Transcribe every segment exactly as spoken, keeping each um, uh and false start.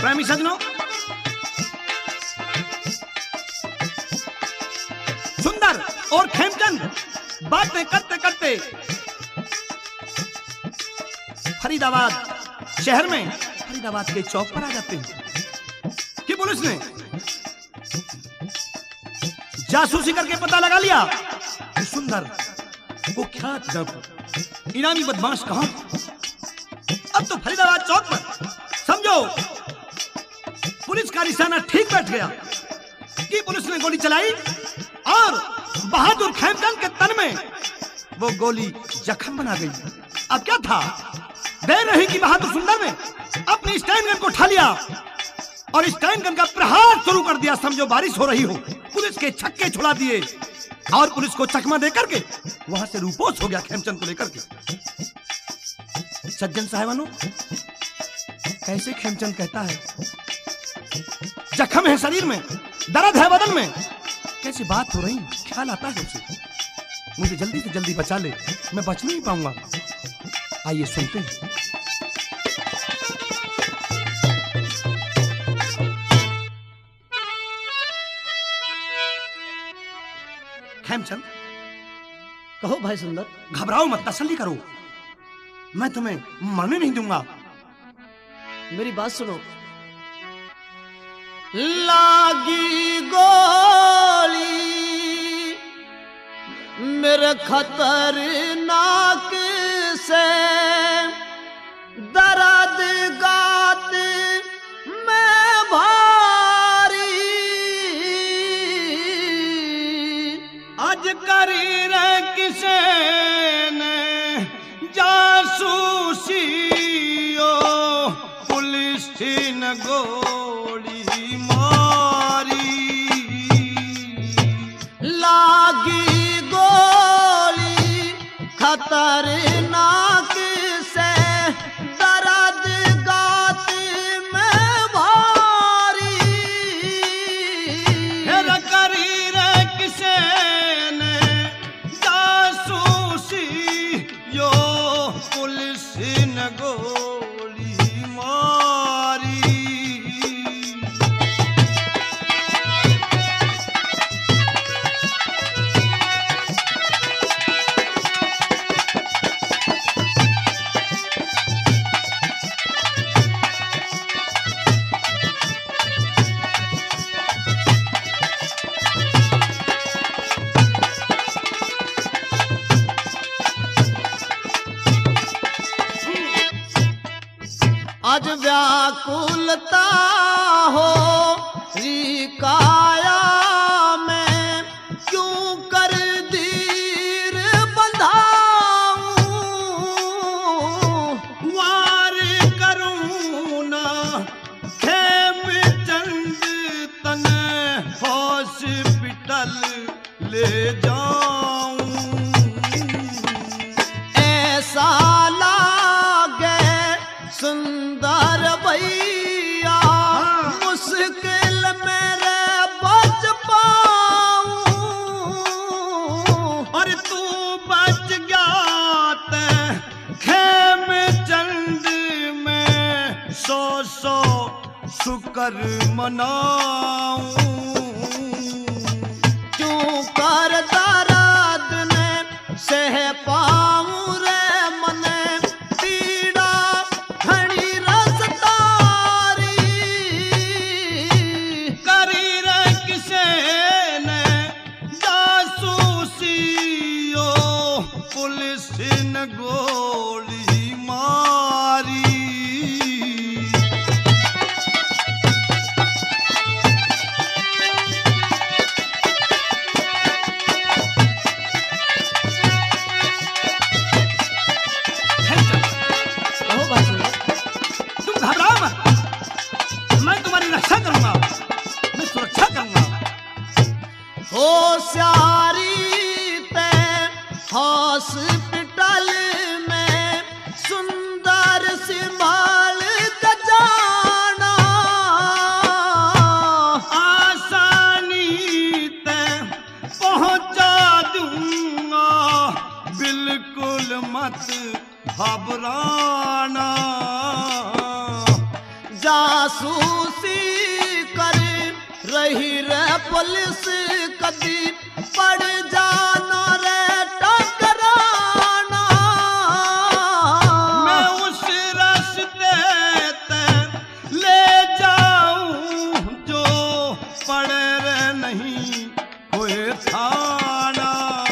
प्रेमी सजनों, सुंदर और खेमचंद बातें करते करते फरीदाबाद शहर में फरीदाबाद के चौक पर आ जाते हैं कि पुलिस ने जासूसी करके पता लगा लिया कि सुंदर वो ख्यात जब इनामी बदमाश कहां। अब तो फरीदाबाद चौक पर समझो पुलिस का निशाना ठीक बैठ गया कि पुलिस ने गोली चलाई और बहादुर खेमचंद के तन में वो गोली जख्म बना गई। अब क्या था, देर नहीं कि बहादुर सुंदर ने अपनी स्टैंड गन को उठा लिया और स्टैंड गन का प्रहार शुरू कर दिया। समझो बारिश हो रही हो, पुलिस के छक्के छुड़ा दिए और पुलिस को चकमा देकर के वहां से रूपोश हो गया खेमचंद को लेकर के। सज्जन साहिबानों, कैसे खेमचंद कहता है जख्म है शरीर में, दर्द है बदन में, कैसी बात हो रही, ख्याल आता है उसे, मुझे जल्दी से जल्दी बचा ले, मैं बच नहीं पाऊंगा। आइए सुनते हैं। खेमचंद, कहो भाई सुंदर। घबराओ मत, तसल्ली करो, मैं तुम्हें मरने नहीं दूंगा। मेरी बात सुनो। लागी गोली मेरे खतरनाक से, दर्द गात में भारी, आज करी रे किसे ने जासूसी, ओ पुलिस न गोली मारी। लागी गोली खतरनाक से, दर्द गात में भारी, हेर करी रे किसे ने जासूसी, यो पुलिस न गोली मारी। आज व्याकुलता हो रिकाया में, क्यों कर दीर बंधाऊं, वार करूं ना खेमचंद तन हॉस्पिटल ले जाऊं। ऐसा लागे सुंदर भैया, मुश्किल मेरे बच पाऊं, और तू बच गया ते खेमचंद में सौ सौ शुक्र मनाऊं। क्यों कर दर्द ने सह पाऊं रे मने, पीड़ा घनी रसतारी, करी रे किसे ने जासूसी, ओ पुलिस न गोली मारी। कहो भाई सुंदर। तुम घबराओ मत, मैं तुम्हारी रक्षा करूंगा, मैं सुरक्षा करूंगा। होशियारी ते हॉस्पिटल में, सुंदर संभाल के जाना, आसानी ते पहुंचा दूंगा, बिल्कुल मत घबराना। जासूसी कर रही रे पुलिस कदी पड़ जाना रे टकराना। मैं उस रास्ते ते ले जाऊं जो पड़ रे नहीं कोई थाना।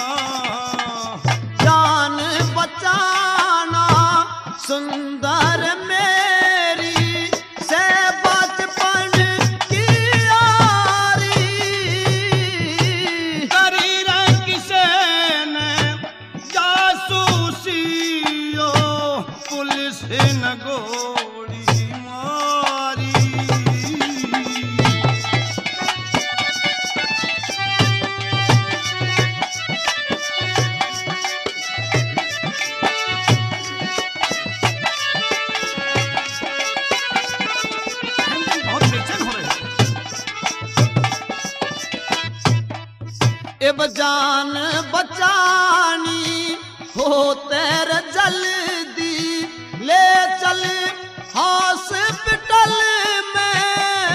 जान बचाना सुंदर मेरी से बचपन की यारी। करी रे किसे ने जासूसी ओ पुलिस न गोली मारी। बहुत बेचैन हो रहे हैं। अब जान बचानी हो तेरे जल्दी ले चल हॉस्पिटल में।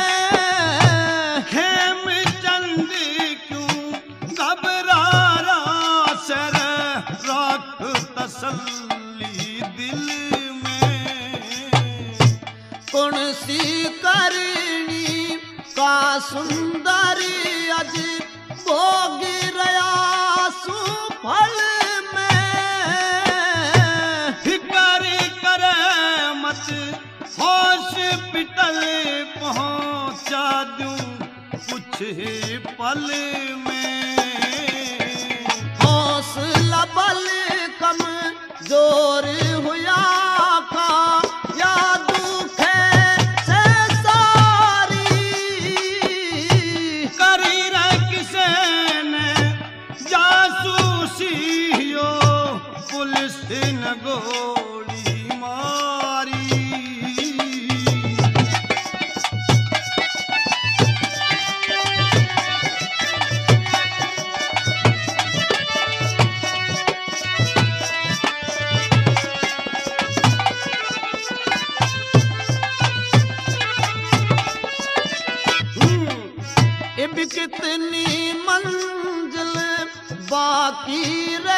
खेम चंद क्यों घबरा रहा सर रख तसल्ली दिल में। कौन सी करनी का सुंदरी अज भोगी रया सुफल में। फिकर करे मत हॉस्पिटल पहुंचा दूं कुछ ही पल में। हौसला बल कम जोर हुआ का या दुख से सारी। करी रे किसे ने जासूसी ओ पुलिस न गोली मारी। अब कितनी मंजिल बाकी